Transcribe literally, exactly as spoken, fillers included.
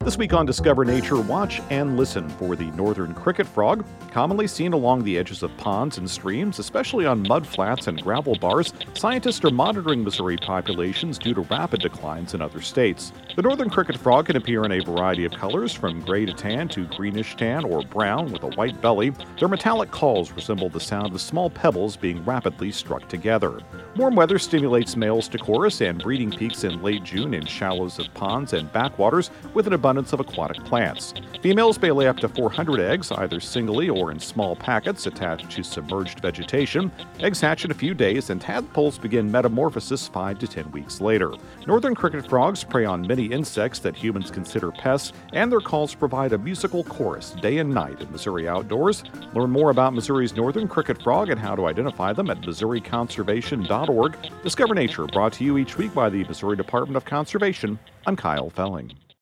This week on Discover Nature, watch and listen for the northern cricket frog, commonly seen along the edges of ponds and streams, especially on mud flats and gravel bars. Scientists are monitoring Missouri populations due to rapid declines in other states. The northern cricket frog can appear in a variety of colors, from gray to tan to greenish tan or brown with a white belly. Their metallic calls resemble the sound of small pebbles being rapidly struck together. Warm weather stimulates males to chorus, and breeding peaks in late June in shallows of ponds and backwaters with an abundance of aquatic plants. Females may lay up to four hundred eggs, either singly or in small packets attached to submerged vegetation. Eggs hatch in a few days, and tadpoles begin metamorphosis five to ten weeks later. Northern cricket frogs prey on many insects that humans consider pests, and their calls provide a musical chorus day and night in Missouri outdoors. Learn more about Missouri's northern cricket frog and how to identify them at missouri conservation dot org. Discover Nature, brought to you each week by the Missouri Department of Conservation. I'm Kyle Felling.